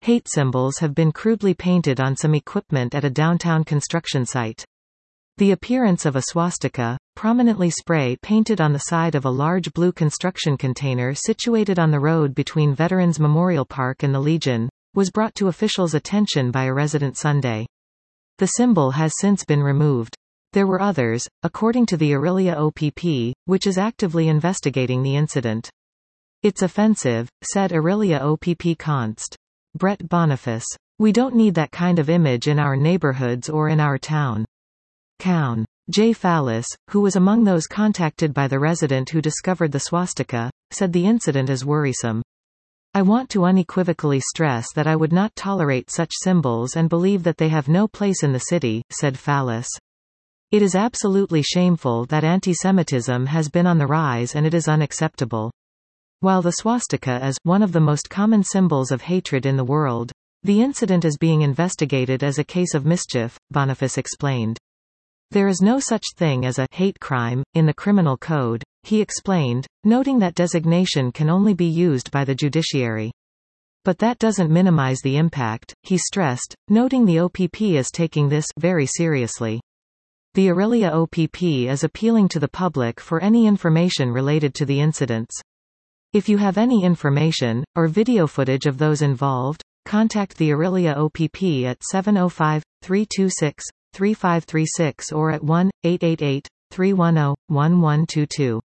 Hate symbols have been crudely painted on some equipment at a downtown construction site. The appearance of a swastika, prominently spray painted on the side of a large blue construction container situated on the road between Veterans Memorial Park and the Legion, was brought to officials' attention by a resident Sunday. The symbol has since been removed. There were others, according to the Orillia OPP, which is actively investigating the incident. "It's offensive," said Orillia OPP Const. Brett Boniface. "We don't need that kind of image in our neighborhoods or in our town." Cown. J. Fallis, who was among those contacted by the resident who discovered the swastika, said the incident is worrisome. "I want to unequivocally stress that I would not tolerate such symbols and believe that they have no place in the city," said Fallis. "It is absolutely shameful that antisemitism has been on the rise and it is unacceptable. While the swastika is one of the most common symbols of hatred in the world, the incident is being investigated as a case of mischief," Boniface explained. "There is no such thing as a hate crime in the criminal code," he explained, noting that designation can only be used by the judiciary. "But that doesn't minimize the impact," he stressed, noting the OPP is taking this very seriously. The Orillia OPP is appealing to the public for any information related to the incidents. If you have any information, or video footage of those involved, contact the Orillia OPP at 705-326-3536 or at 1-888-310-1122.